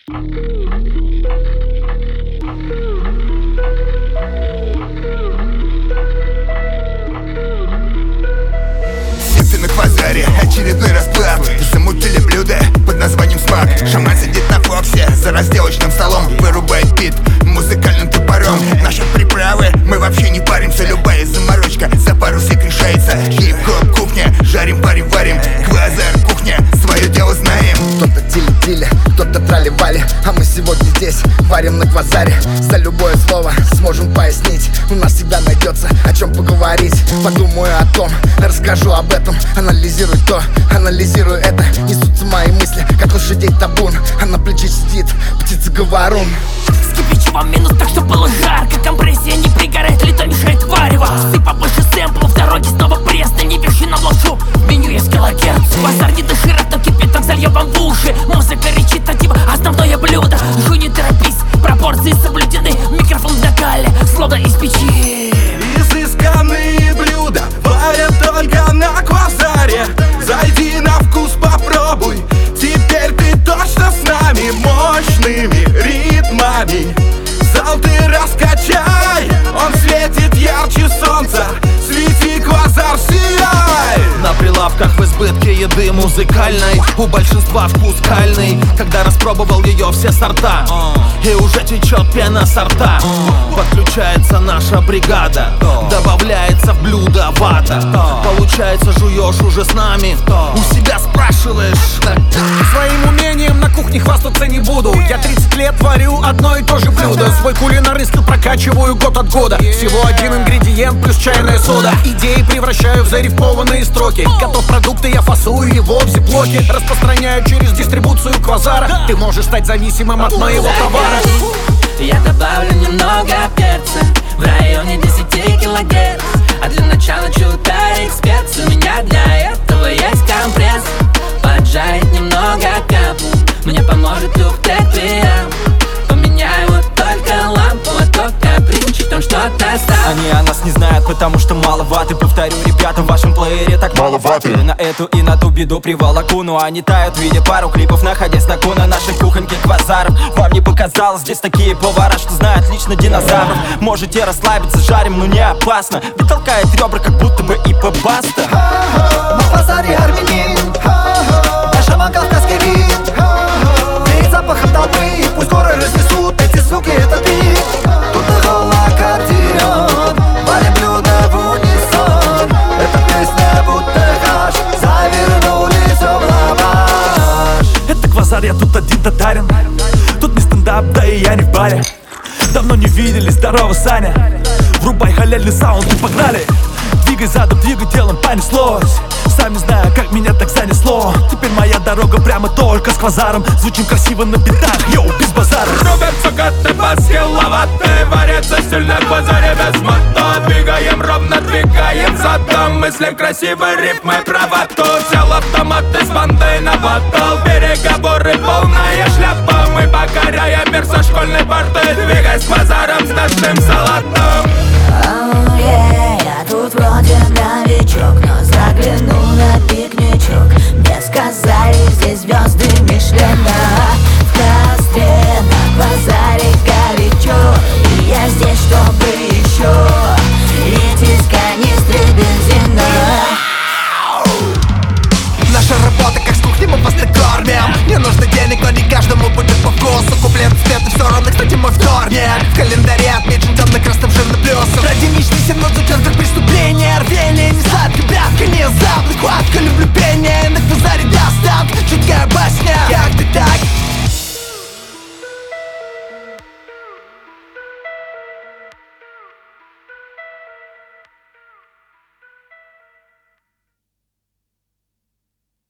Симфи на квазаре, очередной расклад. Замутили блюдо под названием смак. Шаман сидит на фоксе за разделочным столом, вырубает бит музыкальным топором. Насчет приправы мы вообще не паримся. Любая заморочка за пару сек решается. Хип-хоп кухня, жарим, парим, варим. Квазар кухня, свое дело знаем. Кто-то тили-тили, кто-то трали-вали, а мы сегодня здесь варим на квазаре. За любое слово сможем пояснить, у нас всегда найдется о чем поговорить. Подумаю о том, расскажу об этом. Анализирую то, анализирую это. Несутся мои мысли, как лошадей табун, а на плече сидит птица-говорун. Скипячу вам минус, так что было жарко. Компрессия не пригорает, лито мешает варево. Сыпь побольше сэмплов, в дороге снова пресно. Не пиши на ложу, в меню есть килогерц. Базар не доширок, но кипяток зальем вам в уши. Музыка речит, а типа основное блюдо. Жуй, не торопись, пропорции соблюдены. Микрофон в накале, словно из печи. Изысканные блюда варят только на квазаре. Зайди на вкус, попробуй. Теперь ты точно с нами. Мощными ритмами зал ты раскачай. Он светит ярче солнца. Свети, квазар, сияй. На прилавках в избытке еды музыкальной. У большинства вкус кальный. Когда распробовал ее все сорта, и уже течет пена со рта. Подключается наша бригада, добавляется в блюдо вата. Получается, жуешь уже с нами, у себя спрашиваешь. Своим умением на кухне хвастаться не буду. Я 30 лет варю одно и то же блюдо. Свой кулинарный скилл прокачиваю год от года. Всего один ингредиент плюс чайная сода. Идеи превращаю в зарифмованные строки. Готов продукты, я фасую его в зиплоке. Распространяю через дистрибуцию квазара. Ты можешь стать зависимым от моего товара. Я добавлю немного перца в районе 10 килогерц. А для начала чутарик спец. У меня для этого есть компресс. Поджарить немного капу мне поможет тухтетвиам. Поменяю вот только лампу, а то капринчик, там что-то стал. Они о нас не знают, потому что мало ваты. Повторю, ребята, в вашем плеере так мало ваты. На эту и на ту беду приволоку, но они тают в виде пару клипов, находясь на ку на нашей кухоньке квазаров. Вам не показалось, здесь такие повара, что знают лично динозавров. Можете расслабиться, жарим, но не опасно. Ведь толкает ребра, как будто бы и по баста. На квазаре армянин, шаман кавказский вид. Веет запахом толпы, пусть горы разнесут эти звуки, это ты. Тут голокардион, варим блюдо в унисон. Эта песня будто хаш, завернулись в лаваш. Это квазар, я тут один татарин. Тут не стендап, да и я не в баре. Давно не виделись, здорово, Саня. Врубай халяльный саунд и погнали. Двигай задом, двигай телом, понеслось. Сам не знаю, как меня так занесло. Теперь моя дорога прямо только с квазаром. Звучим красиво на битах, йоу, без базара. Рубим цукаты, баскиловатые. Варятся сильно в квазаре без мото. Двигаем ровно, двигаем задом. Мыслим красивые рифмы, правоту. Взял автомат из банды на батл. Переговоры, полная шляпа. Мы покоряем мир со школьной парты. Двигай с квазаром, с нашим салатом. Я тут вроде новичок, но загляну на пикничок. Мне сказали, здесь звезды Мишлена. В костре на квазаре горячо. И я здесь, чтобы еще лить из канистры бензина. Наша работа как с кухни, мы вас кормим. Не нужно денег, но не каждому будет по вкусу. Куплет цветы все равно, кстати, мой вторник. В календаре отмечен темно-красным жирным плюсом. Родиничный нот звучат как преступление. Рвение, не сладкая прятка, не запах, хватка. Люблю пение, на квазаре доставка. Чутка